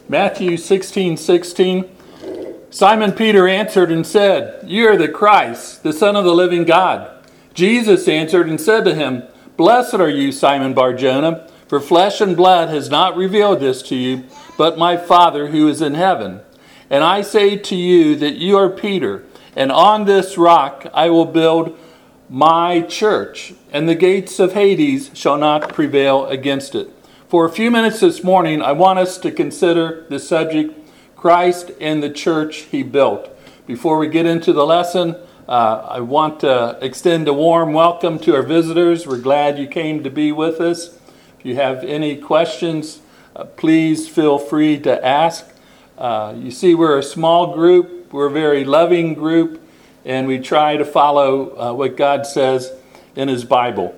Matthew 16:16. Simon Peter answered and said, "You are the Christ, the Son of the living God." Jesus answered and said to him, "Blessed are you, Simon Bar-Jonah, for flesh and blood has not revealed this to you, but my Father who is in heaven. And I say to you that you are Peter, and on this rock I will build my church, and the gates of Hades shall not prevail against it." For a few minutes this morning, I want us to consider the subject, Christ and the church he built. Before we get into the lesson, I want to extend a warm welcome to our visitors. We're glad you came to be with us. If you have any questions, please feel free to ask. You see, we're a small group. We're a very loving group, and we try to follow what God says in his Bible.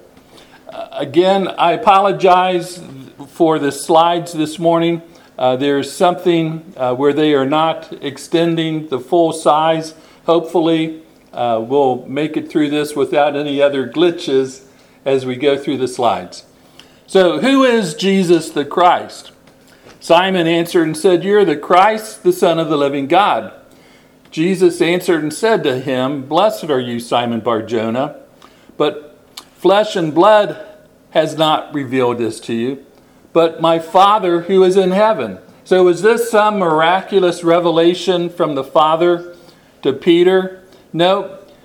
Again, I apologize for the slides this morning. There's something where they are not extending the full size. Hopefully, we'll make it through this without any other glitches as we go through the slides. So, who is Jesus the Christ? Simon answered and said, "You are the Christ, the Son of the living God." Jesus answered and said to him, "Blessed are you, Simon Bar-Jonah, but flesh and blood has not revealed this to you, but my Father who is in heaven." So is this some miraculous revelation from the Father to Peter? No.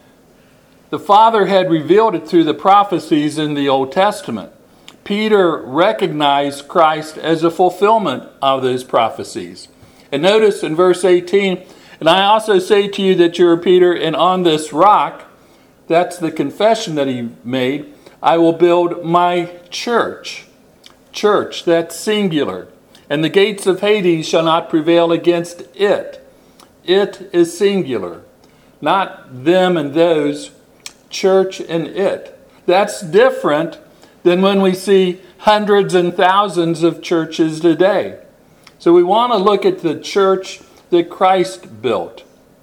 The Father had revealed it through the prophecies in the Old Testament. Peter recognized Christ as a fulfillment of those prophecies. And notice in verse 18, "And I also say to you that you are Peter, and on this rock," that's the confession that he made, "I will build my church." Church, that's singular. "And the gates of Hades shall not prevail against it." It is singular. Not them and those, church and it. That's different than when we see hundreds and thousands of churches today. So we want to look at the church that Christ built.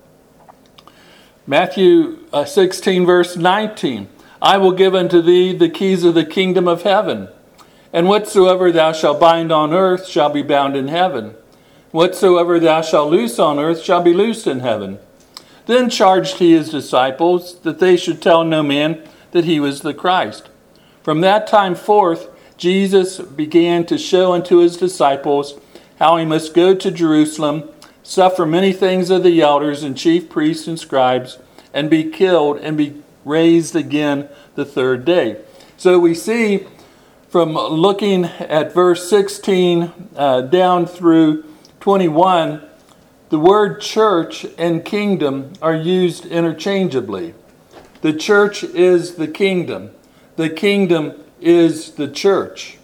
Matthew 16 verse 19. "I will give unto thee the keys of the kingdom of heaven. And whatsoever thou shalt bind on earth shall be bound in heaven. Whatsoever thou shalt loose on earth shall be loosed in heaven." Then charged he his disciples that they should tell no man that he was the Christ. From that time forth, Jesus began to show unto his disciples how he must go to Jerusalem, suffer many things of the elders and chief priests and scribes, and be killed and be raised again the third day. So we see from looking at verse 16 down through 21, the word church and kingdom are used interchangeably. The church is the kingdom. The kingdom is the church.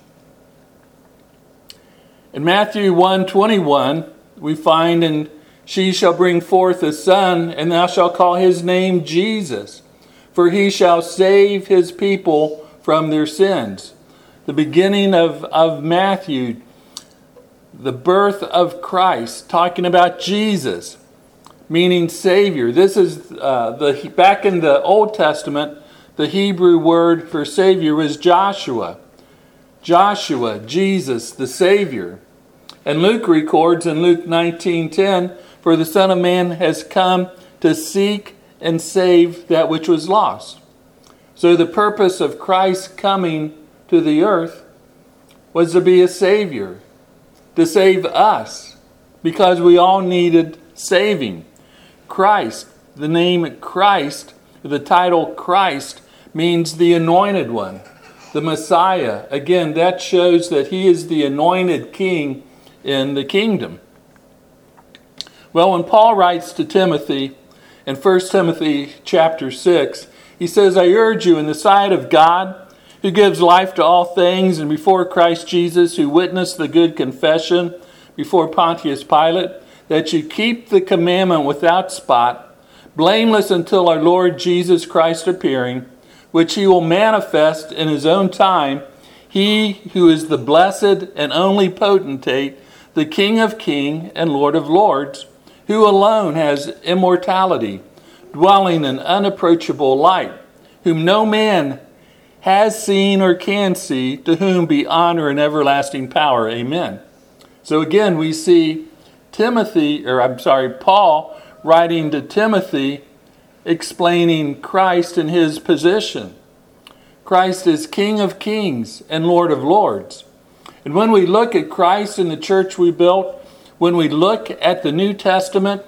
In Matthew 1:21, we find, "And she shall bring forth a son, and thou shalt call his name Jesus, for he shall save his people from their sins." The beginning of Matthew, the birth of Christ, talking about Jesus, meaning Savior. This is back in the Old Testament, the Hebrew word for Savior was Joshua. Joshua, Jesus, the Savior. And Luke records in Luke 19:10, "For the Son of Man has come to seek and save that which was lost." So the purpose of Christ coming to the earth was to be a Savior, to save us, because we all needed saving. Christ, the name Christ, the title Christ, means the anointed one, the Messiah. Again, that shows that he is the anointed king in the kingdom. Well, when Paul writes to Timothy in 1 Timothy chapter 6, he says, "I urge you in the sight of God, who gives life to all things, and before Christ Jesus, who witnessed the good confession before Pontius Pilate, that you keep the commandment without spot, blameless until our Lord Jesus Christ appearing, which he will manifest in his own time, he who is the blessed and only potentate, the King of kings and Lord of lords, who alone has immortality, dwelling in unapproachable light, whom no man has seen or can see, to whom be honor and everlasting power. Amen." So again, we see Paul writing to Timothy, explaining Christ and his position. Christ is King of Kings and Lord of Lords. And when we look at Christ and the church we built, when we look at the New Testament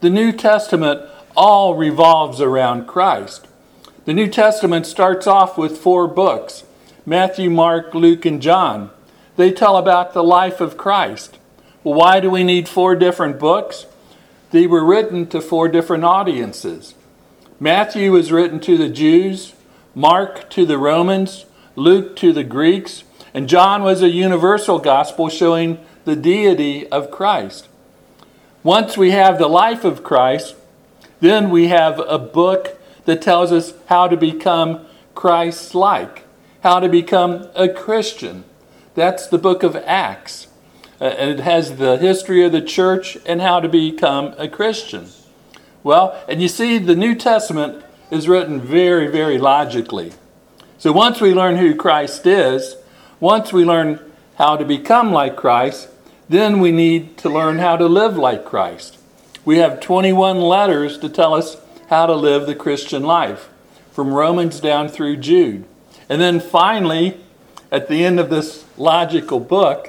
all revolves around Christ. The New Testament starts off with 4 books: Matthew, Mark, Luke, and John. They tell about the life of Christ. Well, why do we need 4 different books? They were written to 4 different audiences. Matthew was written to the Jews, Mark to the Romans, Luke to the Greeks, and John was a universal gospel showing the deity of Christ. Once we have the life of Christ, then we have a book that tells us how to become Christ-like, how to become a Christian. That's the book of Acts. And it has the history of the church and how to become a Christian. Well, and you see the New Testament is written very, very logically. So once we learn who Christ is, once we learn how to become like Christ, then we need to learn how to live like Christ. We have 21 letters to tell us how to live the Christian life, from Romans down through Jude. And then finally, at the end of this logical book,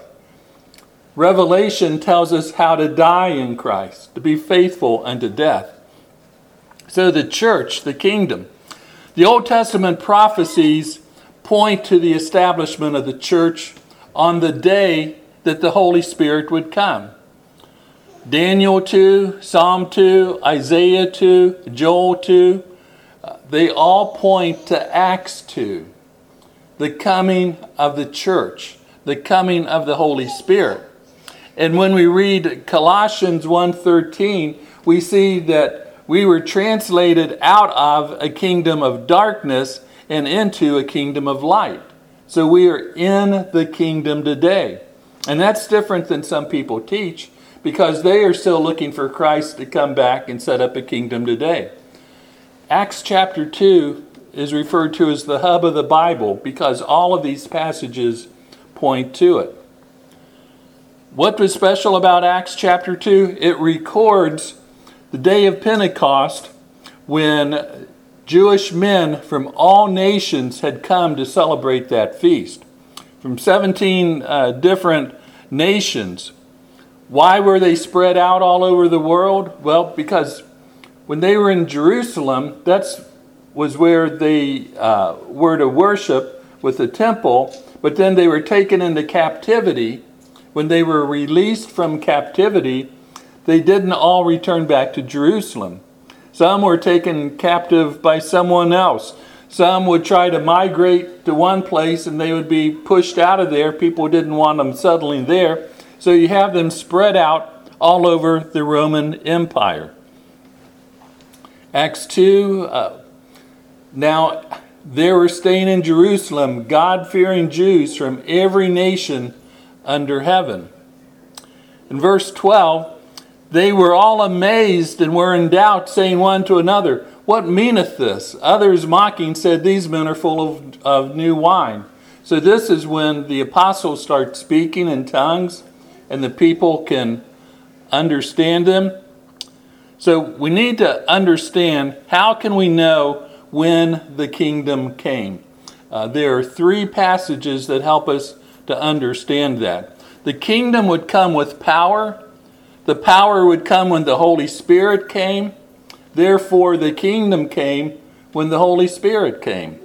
Revelation tells us how to die in Christ, to be faithful unto death. So the church, the kingdom, the Old Testament prophecies point to the establishment of the church on the day that the Holy Spirit would come. Daniel 2, Psalm 2, Isaiah 2, Joel 2, they all point to Acts 2, the coming of the church, the coming of the Holy Spirit. And when we read Colossians 1:13, we see that we were translated out of a kingdom of darkness and into a kingdom of light. So we are in the kingdom today. And that's different than some people teach, because they are still looking for Christ to come back and set up a kingdom today. Acts chapter 2 is referred to as the hub of the Bible because all of these passages point to it. What was special about Acts chapter 2? It records the day of Pentecost when Jewish men from all nations had come to celebrate that feast. From 17 different nations. Why were they spread out all over the world? Well, because when they were in Jerusalem, that was where they were to worship with the temple, but then they were taken into captivity. When they were released from captivity, they didn't all return back to Jerusalem. Some were taken captive by someone else. Some would try to migrate to one place and they would be pushed out of there. People didn't want them settling there. So you have them spread out all over the Roman Empire. Acts 2, now they were staying in Jerusalem, God-fearing Jews from every nation under heaven. In verse 12, they were all amazed and were in doubt, saying one to another, "What meaneth this?" Others mocking said, "These men are full of new wine." So this is when the apostles start speaking in tongues and the people can understand them. So we need to understand, how can we know when the kingdom came? There are 3 passages that help us to understand that. The kingdom would come with power. The power would come when the Holy Spirit came. Therefore, the kingdom came when the Holy Spirit came.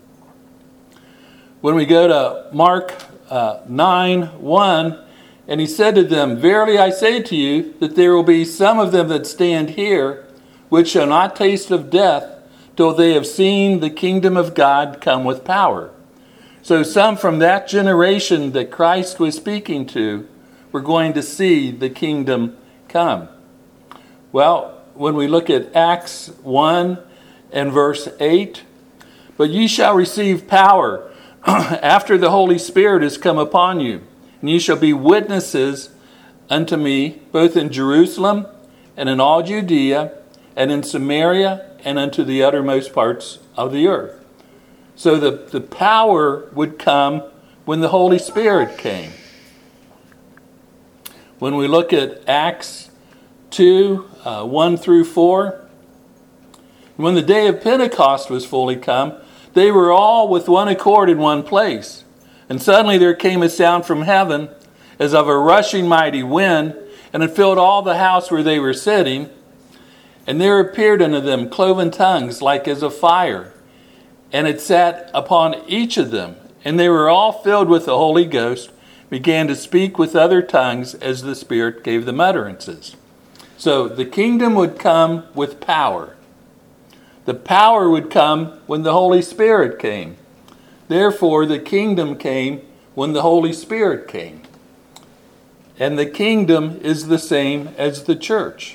When we go to Mark 9:1, and he said to them, "Verily I say to you, that there will be some of them that stand here, which shall not taste of death, till they have seen the kingdom of God come with power." So some from that generation that Christ was speaking to were going to see the kingdom come. Well, when we look at Acts 1 and verse 8, "But ye shall receive power after the Holy Spirit is come upon you, and ye shall be witnesses unto me, both in Jerusalem and in all Judea and in Samaria and unto the uttermost parts of the earth." So the power would come when the Holy Spirit came. When we look at Acts 2, 1 through 4, when the day of Pentecost was fully come, they were all with one accord in one place. And suddenly there came a sound from heaven as of a rushing mighty wind, and it filled all the house where they were sitting. And there appeared unto them cloven tongues like as of fire, and it sat upon each of them. And they were all filled with the Holy Ghost, began to speak with other tongues as the Spirit gave them utterances. So the kingdom would come with power. The power would come when the Holy Spirit came. Therefore, the kingdom came when the Holy Spirit came. And the kingdom is the same as the church.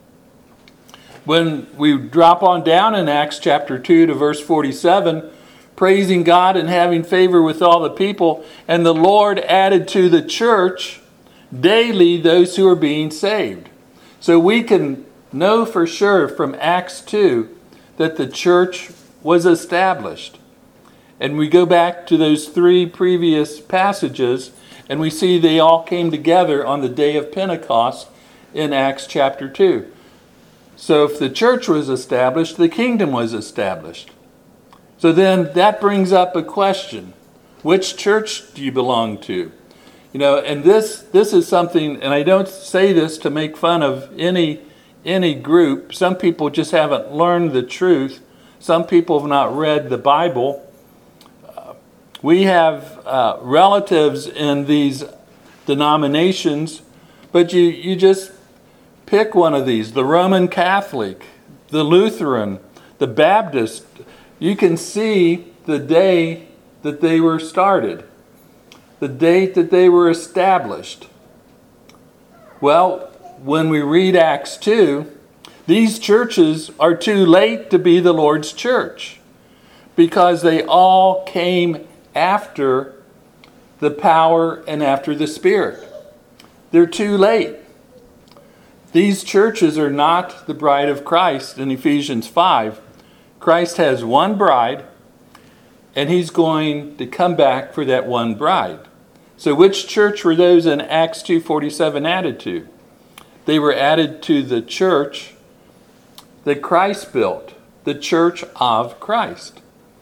When we drop on down in Acts chapter 2 to verse 47, praising God and having favor with all the people, and the Lord added to the church daily those who are being saved. So we can know for sure from Acts 2 that the church was established. And we go back to those 3 previous passages, and we see they all came together on the day of Pentecost in Acts chapter 2. So if the church was established, the kingdom was established. So then that brings up a question. Which church do you belong to? And this is something, and I don't say this to make fun of any group. Some people just haven't learned the truth. Some people have not read the Bible. We have relatives in these denominations, but you just pick one of these. The Roman Catholic, the Lutheran, the Baptist. You can see the day that they were started, the date that they were established. Well, when we read Acts 2, these churches are too late to be the Lord's church because they all came after the power and after the Spirit. They're too late. These churches are not the bride of Christ in Ephesians 5. Christ has one bride, and he's going to come back for that one bride. So which church were those in Acts 2:47 added to? They were added to the church that Christ built, the church of Christ.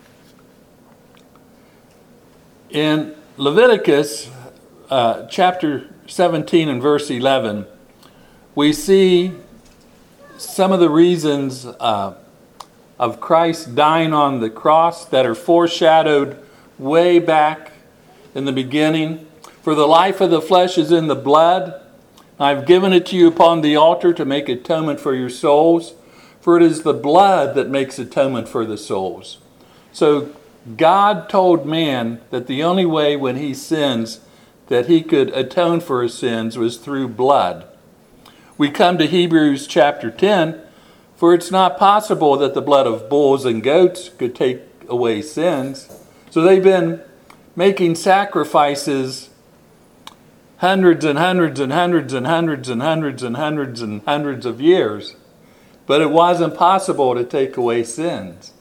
In Leviticus chapter 17 and verse 11, we see some of the reasons of Christ dying on the cross that are foreshadowed way back in the beginning. For the life of the flesh is in the blood. I've given it to you upon the altar to make atonement for your souls. For it is the blood that makes atonement for the souls. So God told man that the only way when he sins that he could atone for his sins was through blood. We come to Hebrews chapter 10. For it's not possible that the blood of bulls and goats could take away sins. So they've been making sacrifices hundreds and hundreds and hundreds and hundreds and hundreds and hundreds and hundreds of years. But it wasn't possible to take away sins.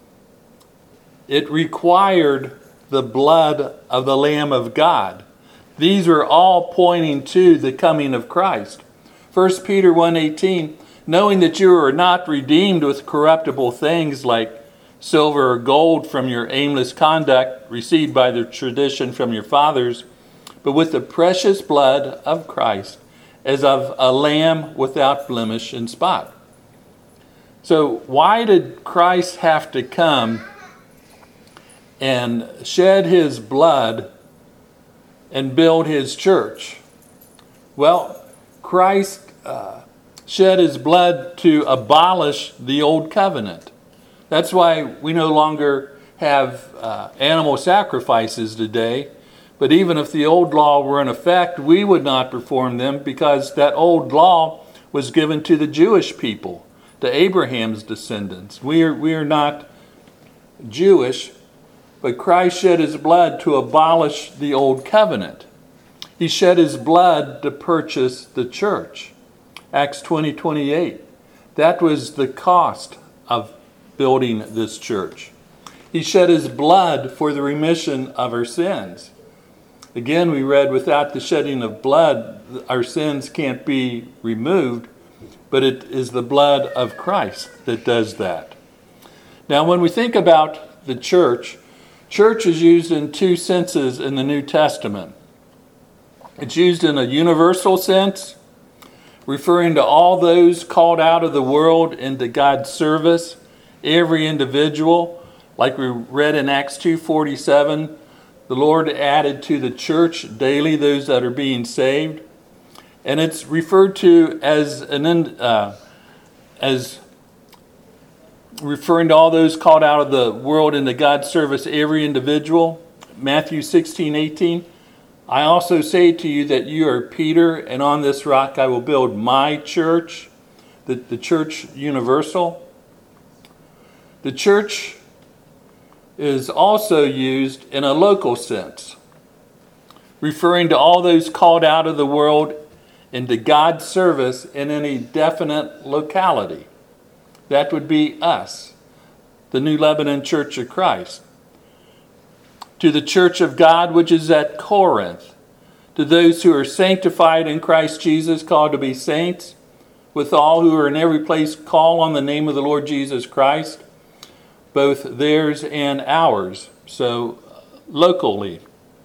It required the blood of the Lamb of God. These are all pointing to the coming of Christ. 1 Peter 1:18, knowing that you are not redeemed with corruptible things like silver or gold from your aimless conduct received by the tradition from your fathers, but with the precious blood of Christ, as of a lamb without blemish and spot. So why did Christ have to come and shed his blood and build his church? Well, Christ shed his blood to abolish the old covenant. That's why we no longer have animal sacrifices today. But even if the old law were in effect, we would not perform them because that old law was given to the Jewish people, to Abraham's descendants. We are not Jewish, but Christ shed his blood to abolish the old covenant. He shed his blood to purchase the church. Acts 20:28. That was the cost of building this church. He shed his blood for the remission of our sins. Again, we read, without the shedding of blood, our sins can't be removed, but it is the blood of Christ that does that. Now, when we think about the church is used in two senses in the New Testament. It's used in a universal sense, referring to all those called out of the world into God's service, every individual. Like we read in Acts 2:47, the Lord added to the church daily those that are being saved. And it's referred to as referring to all those called out of the world into God's service, every individual. Matthew 16:18, I also say to you that you are Peter, and on this rock I will build my church, the church universal. The church is also used in a local sense, referring to all those called out of the world into God's service in any definite locality. That would be us, the New Lebanon Church of Christ. To the church of God, which is at Corinth, to those who are sanctified in Christ Jesus, called to be saints, with all who are in every place call on the name of the Lord Jesus Christ, both theirs and ours, so locally.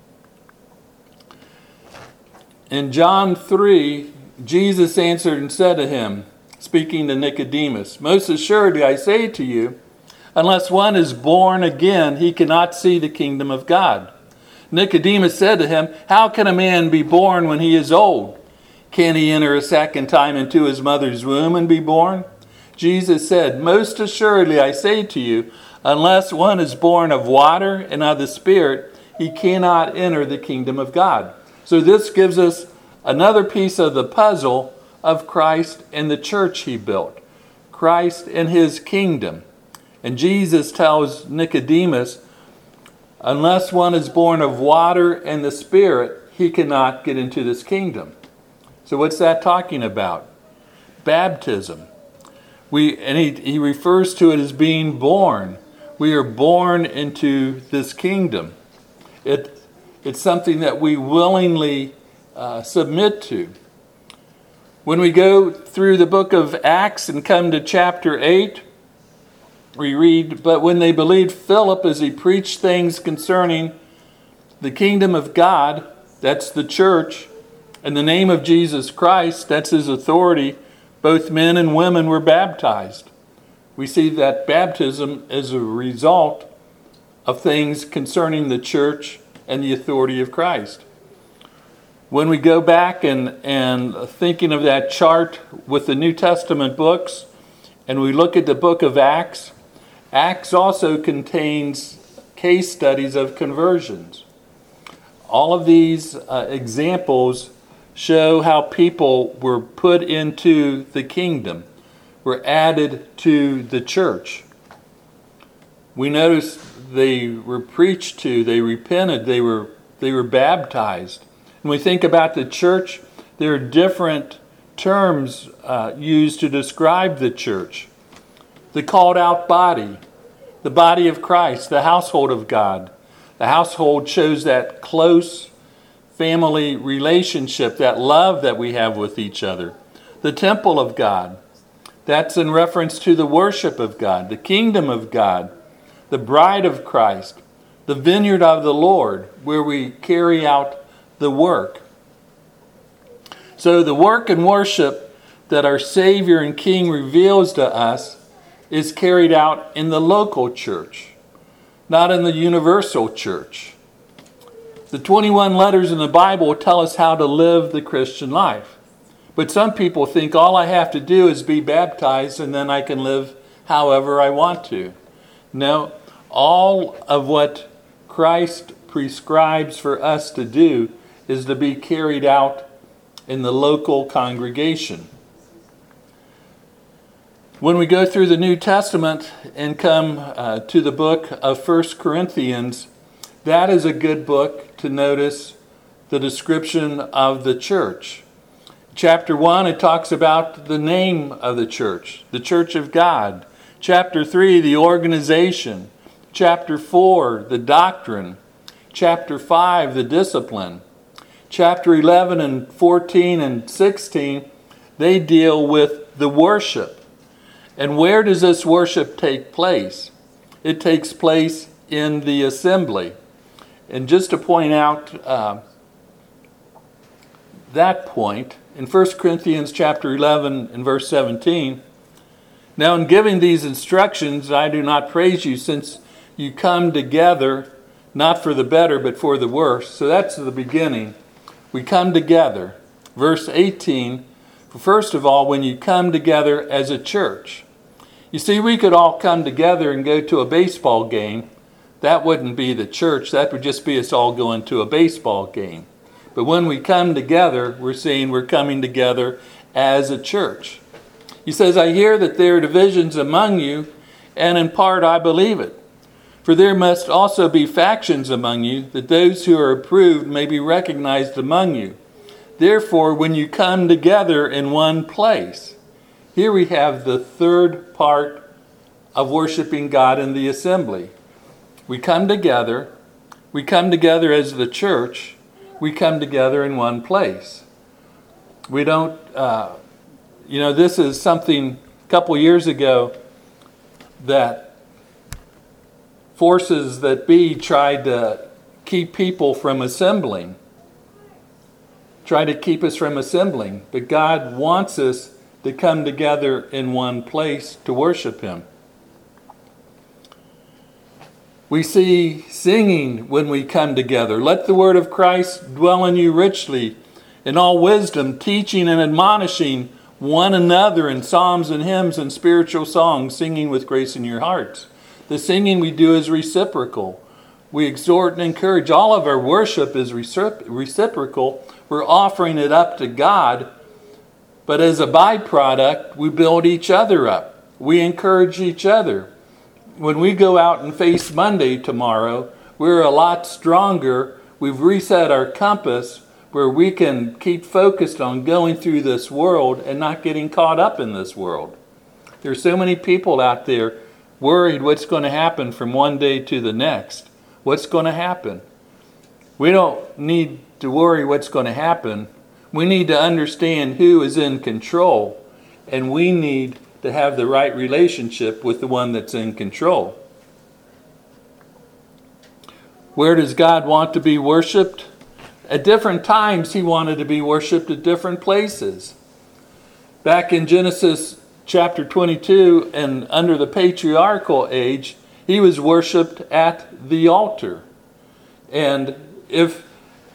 In John 3, Jesus answered and said to him, speaking to Nicodemus, most assuredly I say to you, unless one is born again, he cannot see the kingdom of God. Nicodemus said to him, how can a man be born when he is old? Can he enter a second time into his mother's womb and be born? Jesus said, most assuredly I say to you, unless one is born of water and of the Spirit, he cannot enter the kingdom of God. So this gives us another piece of the puzzle of Christ and the church he built. Christ and his kingdom. And Jesus tells Nicodemus, unless one is born of water and the Spirit, he cannot get into this kingdom. So what's that talking about? Baptism. He refers to it as being born. We are born into this kingdom. It's something that we willingly submit to. When we go through the book of Acts and come to chapter 8, we read, but when they believed Philip as he preached things concerning the kingdom of God, that's the church, and the name of Jesus Christ, that's his authority, both men and women were baptized. We see that baptism is a result of things concerning the church and the authority of Christ. When we go back and thinking of that chart with the New Testament books, and we look at the book of Acts, Acts also contains case studies of conversions. All of these examples show how people were put into the kingdom, were added to the church. We notice they were preached to, they repented, they were baptized. When we think about the church, there are different terms used to describe the church. The called out body, the body of Christ, the household of God. The household shows that close family relationship, that love that we have with each other. The temple of God, that's in reference to the worship of God, the kingdom of God, the bride of Christ, the vineyard of the Lord, where we carry out the work. So the work and worship that our Savior and King reveals to us is carried out in the local church, not in the universal church. The 21 letters in the Bible tell us how to live the Christian life. But some people think all I have to do is be baptized and then I can live however I want to. No, all of what Christ prescribes for us to do is to be carried out in the local congregation. When we go through the New Testament and come to the book of 1 Corinthians, that is a good book to notice the description of the church. Chapter 1, it talks about the name of the church of God. Chapter 3, the organization. Chapter 4, the doctrine. chapter 5, the discipline. Chapter 11 and 14 and 16, they deal with the worship. And where does this worship take place? It takes place in the assembly. And just to point out that point, in 1 Corinthians chapter 11 and verse 17, now in giving these instructions, I do not praise you, since you come together, not for the better, but for the worse. So that's the beginning. We come together. Verse 18, first of all, when you come together as a church. You see, we could all come together and go to a baseball game. That wouldn't be the church. That would just be us all going to a baseball game. But when we come together, we're saying we're coming together as a church. He says, I hear that there are divisions among you, and in part I believe it. For there must also be factions among you, that those who are approved may be recognized among you. Therefore, when you come together in one place, here we have the third part of worshiping God in the assembly. We come together as the church, we come together in one place. We don't, this is something a couple years ago that forces that be tried to keep people from assembling. Try to keep us from assembling. But God wants us to come together in one place to worship Him. We see singing when we come together. Let the word of Christ dwell in you richly, in all wisdom, teaching and admonishing one another in psalms and hymns and spiritual songs, singing with grace in your hearts. The singing we do is reciprocal. We exhort and encourage. All of our worship is reciprocal. We're offering it up to God. But as a byproduct, we build each other up. We encourage each other. When we go out and face Monday tomorrow, we're a lot stronger. We've reset our compass where we can keep focused on going through this world and not getting caught up in this world. There's so many people out there worried what's going to happen from one day to the next. What's going to happen? We don't need to worry what's going to happen. We need to understand who is in control, and we need to have the right relationship with the one that's in control. Where does God want to be worshiped? At different times, He wanted to be worshiped at different places. Back in Genesis chapter 22, and under the patriarchal age, He was worshiped at the altar. And if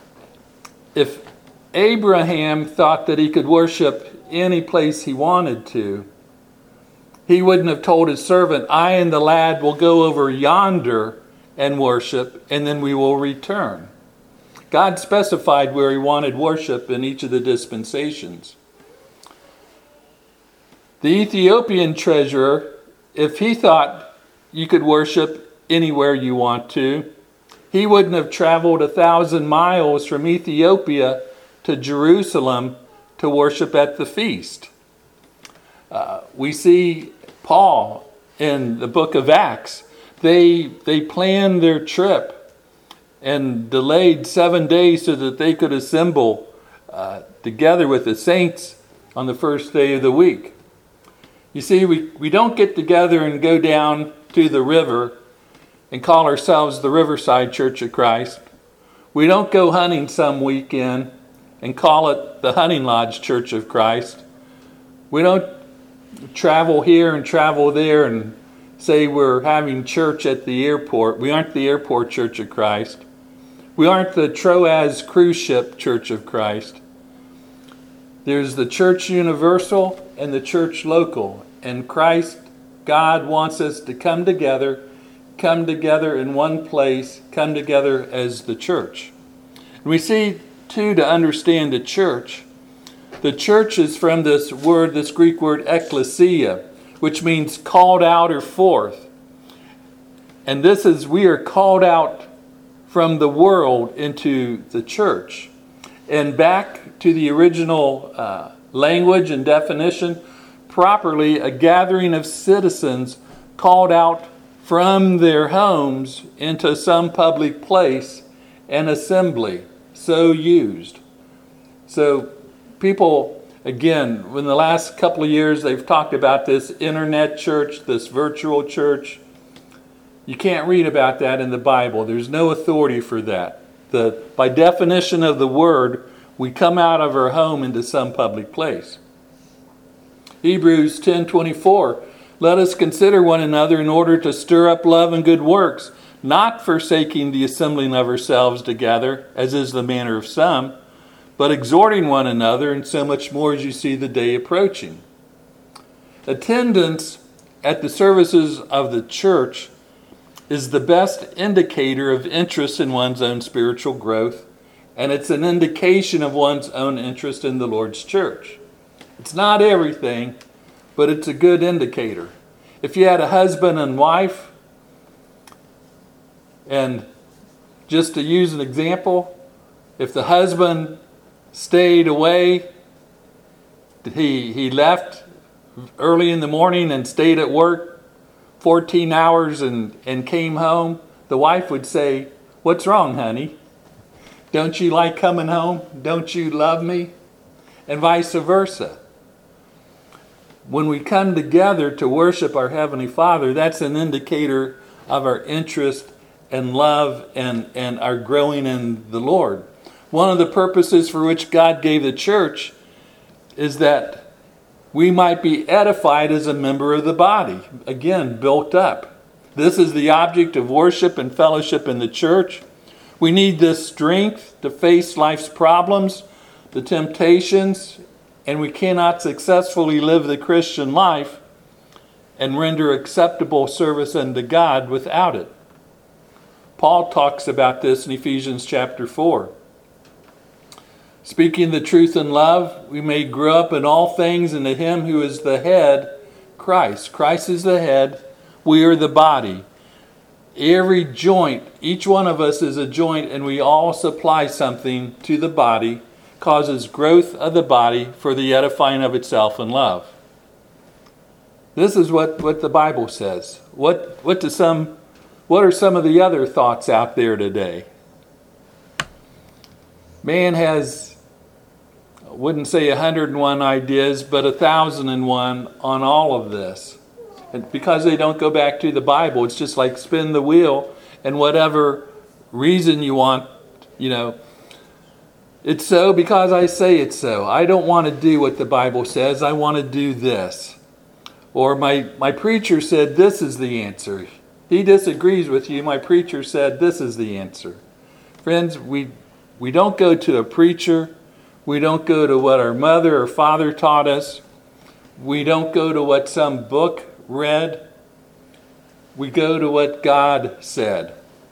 Abraham thought that he could worship any place he wanted to, he wouldn't have told his servant, I and the lad will go over yonder and worship, and then we will return. God specified where He wanted worship in each of the dispensations. The Ethiopian treasurer, if he thought you could worship anywhere you want to, he wouldn't have traveled 1,000 miles from Ethiopia to Jerusalem to worship at the feast. We see Paul in the book of Acts. They planned their trip and delayed 7 days so that they could assemble together with the saints on the first day of the week. You see, we don't get together and go down to the river and call ourselves the Riverside Church of Christ. We don't go hunting some weekend and call it the Hunting Lodge Church of Christ. We don't travel here and travel there and say we're having church at the airport. We aren't the Airport Church of Christ. We aren't the Troas Cruise Ship Church of Christ. There's the Church Universal and the Church Local. And Christ, God wants us to come together in one place, come together as the church. And we see, too, to understand the church is from this Greek word ekklesia, which means called out or forth. And this is, we are called out from the world into the church. And back to the original language and definition, properly, a gathering of citizens called out from their homes into some public place and assembly, so used. So people, again, in the last couple of years, they've talked about this internet church, this virtual church. You can't read about that in the Bible. There's no authority for that. By definition of the word, we come out of our home into some public place. Hebrews 10:24, let us consider one another in order to stir up love and good works, not forsaking the assembling of ourselves together, as is the manner of some, but exhorting one another, and so much more as you see the day approaching. Attendance at the services of the church is the best indicator of interest in one's own spiritual growth, and it's an indication of one's own interest in the Lord's church. It's not everything, but it's a good indicator. If you had a husband and wife, and just to use an example, if the husband stayed away, he left early in the morning and stayed at work 14 hours and came home, the wife would say, what's wrong, honey? Don't you like coming home? Don't you love me? And vice versa. When we come together to worship our Heavenly Father, that's an indicator of our interest and love and our growing in the Lord. One of the purposes for which God gave the church is that we might be edified as a member of the body. Again, built up. This is the object of worship and fellowship in the church. We need this strength to face life's problems, the temptations, and we cannot successfully live the Christian life and render acceptable service unto God without it. Paul talks about this in Ephesians chapter 4. Speaking the truth in love, we may grow up in all things into Him who is the head, Christ. Christ is the head. We are the body. Every joint, each one of us is a joint, and we all supply something to the body, causes growth of the body for the edifying of itself in love. This is what the Bible says. What are some of the other thoughts out there today? Man has, I wouldn't say 101 ideas, but 1,001 on all of this. And because they don't go back to the Bible, it's just like spin the wheel, and whatever reason you want, it's so because I say it's so. I don't want to do what the Bible says. I want to do this. Or my preacher said this is the answer. He disagrees with you. My preacher said this is the answer. Friends, we don't go to a preacher. We don't go to what our mother or father taught us. We don't go to what some book read. We go to what God said.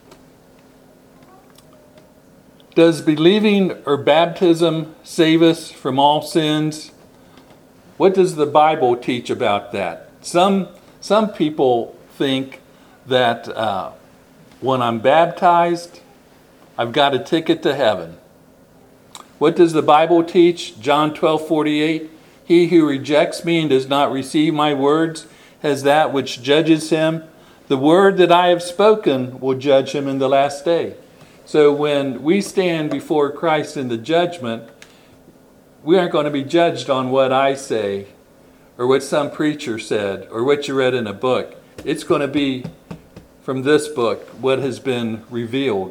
Does believing or baptism save us from all sins? What does the Bible teach about that? Some people think that when I'm baptized, I've got a ticket to heaven. What does the Bible teach? John 12:48. He who rejects me and does not receive my words has that which judges him. The word that I have spoken will judge him in the last day. So when we stand before Christ in the judgment, we aren't going to be judged on what I say or what some preacher said or what you read in a book. It's going to be from this book what has been revealed.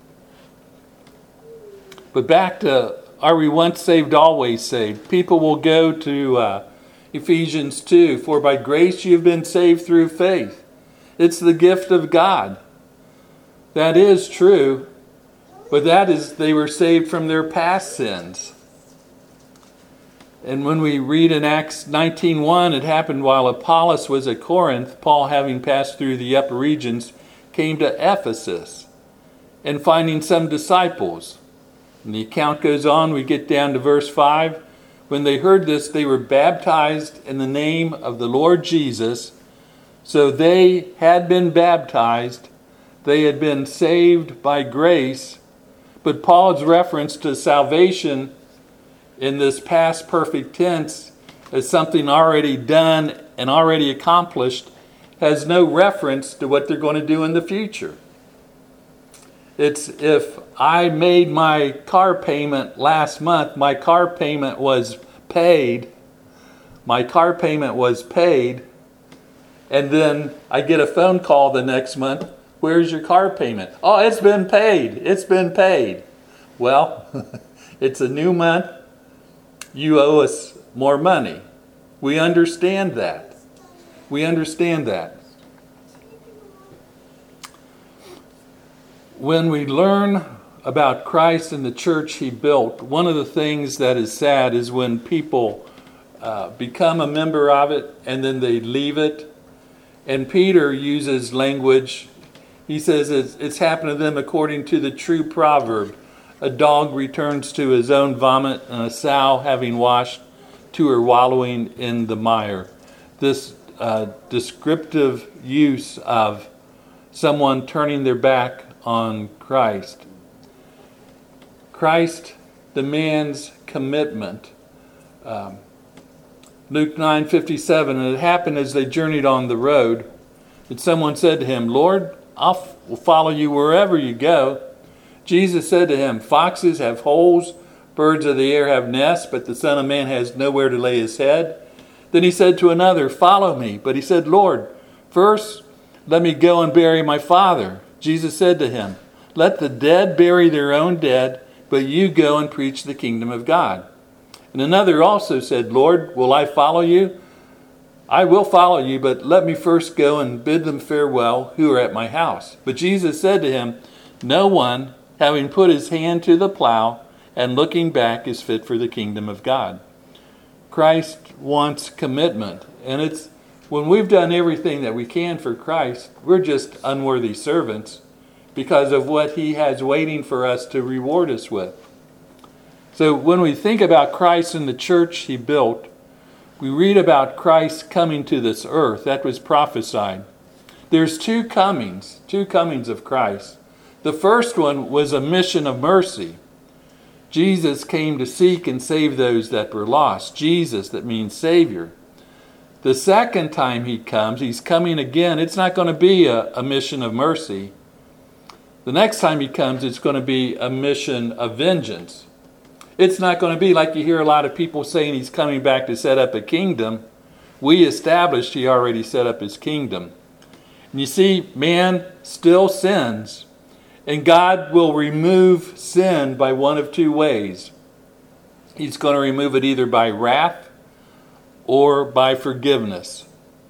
But back to, are we once saved, always saved? People will go to Ephesians 2, for by grace you've been saved through faith. It's the gift of God. That is true, but that is, they were saved from their past sins. And when we read in Acts 19:1, it happened while Apollos was at Corinth. Paul, having passed through the upper regions, came to Ephesus and finding some disciples. And the account goes on, we get down to verse 5. When they heard this, they were baptized in the name of the Lord Jesus. So they had been baptized. They had been saved by grace. But Paul's reference to salvation in this past perfect tense as something already done and already accomplished has no reference to what they're going to do in the future. It's if I made my car payment last month, my car payment was paid, and then I get a phone call the next month, where's your car payment? Oh, it's been paid. Well, it's a new month, you owe us more money. We understand that. When we learn about Christ and the church he built, one of the things that is sad is when people become a member of it and then they leave it. And Peter uses language. He says it's happened to them according to the true proverb. A dog returns to his own vomit, and a sow, having washed, to her wallowing in the mire. This descriptive use of someone turning their back on Christ. Christ demands commitment. Luke 9:57, and it happened as they journeyed on the road that someone said to him, Lord, I'll follow you wherever you go. Jesus said to him, foxes have holes, birds of the air have nests, but the Son of Man has nowhere to lay his head. Then he said to another, follow me. But he said, Lord, first let me go and bury my father. Jesus said to him, let the dead bury their own dead, but you go and preach the kingdom of God. And another also said, Lord, will I follow you? I will follow you, but let me first go and bid them farewell who are at my house. But Jesus said to him, no one, having put his hand to the plow and looking back, is fit for the kingdom of God. Christ wants commitment. And it's when we've done everything that we can for Christ, we're just unworthy servants because of what he has waiting for us to reward us with. So when we think about Christ and the church he built, we read about Christ coming to this earth. That was prophesied. There's two comings of Christ. The first one was a mission of mercy. Jesus came to seek and save those that were lost. Jesus, that means Savior. The second time he comes, he's coming again. It's not going to be a mission of mercy. The next time he comes, it's going to be a mission of vengeance. It's not going to be like you hear a lot of people saying he's coming back to set up a kingdom. We established he already set up his kingdom. And you see, man still sins. And God will remove sin by one of two ways. He's going to remove it either by wrath or by forgiveness.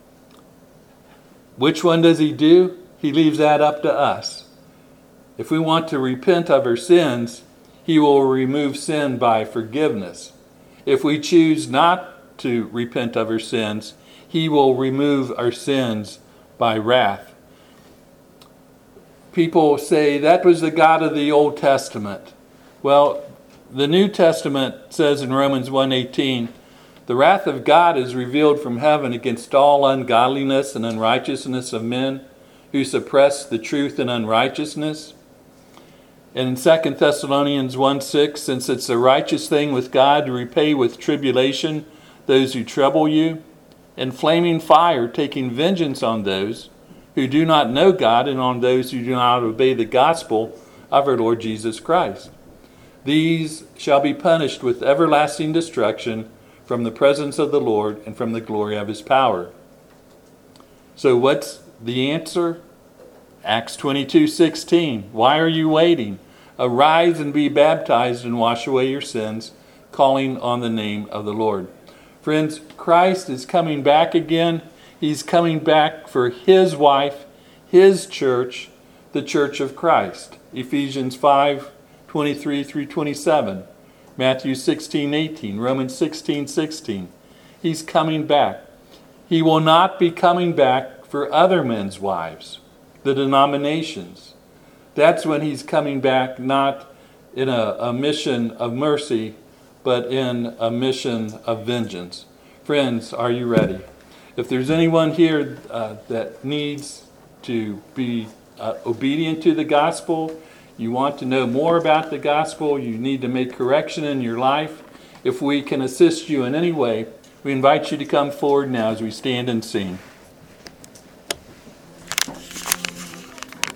Which one does he do? He leaves that up to us. If we want to repent of our sins, he will remove sin by forgiveness. If we choose not to repent of our sins, he will remove our sins by wrath. People say that was the God of the Old Testament. Well, the New Testament says in Romans 1:18, the wrath of God is revealed from heaven against all ungodliness and unrighteousness of men who suppress the truth in unrighteousness. And in 2 Thessalonians 1:6, since it's a righteous thing with God to repay with tribulation those who trouble you, and flaming fire taking vengeance on those who do not know God and on those who do not obey the gospel of our Lord Jesus Christ. These shall be punished with everlasting destruction from the presence of the Lord and from the glory of his power. So what's the answer? Acts 22:16. Why are you waiting? Arise and be baptized and wash away your sins, calling on the name of the Lord. Friends, Christ is coming back again. He's coming back for his wife, his church, the church of Christ. Ephesians 5:23 through 27. Matthew 16:18. Romans 16:16. He's coming back. He will not be coming back for other men's wives, the denominations. That's when he's coming back, not in a mission of mercy, but in a mission of vengeance. Friends, are you ready? If there's anyone here that needs to be obedient to the gospel, you want to know more about the gospel, you need to make correction in your life, if we can assist you in any way, we invite you to come forward now as we stand and sing.